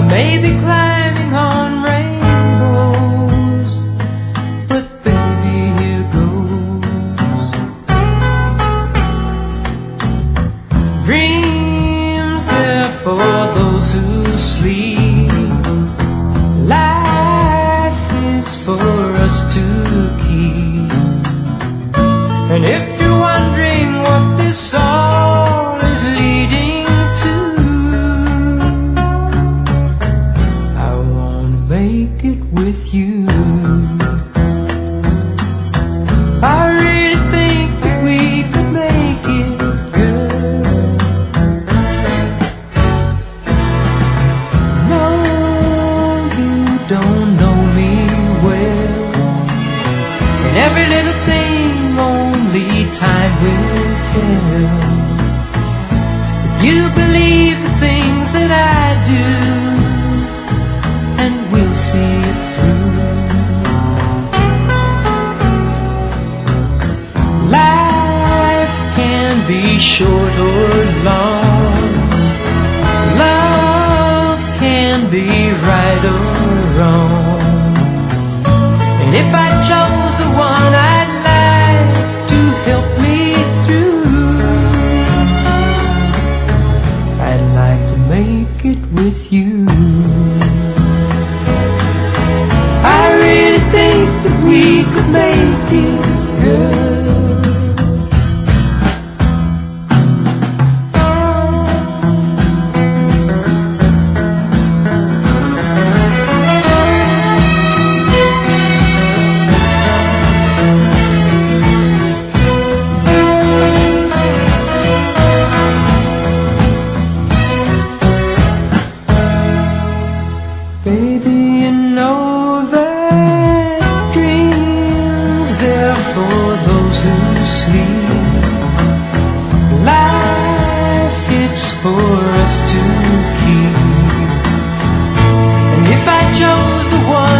maybe climbing on rainbows, but baby, here goes. Dreams, they're for those who sleep. Life is for us to keep. And if you're wondering what this all is leading to, I wanna make it with you. I really think that we could make it, girl. No, you don't know me well, and every little thing only time will tell. If you believe the things that I do, and we'll see it through. Life can be short or long. Love can be right or wrong. And if I chose the one I'd like to help me through, I'd like to make it with you. I really think that we could make it, girl. Baby, you know that dreams, they're for those who sleep. Life, it's for us to keep. And if I chose the one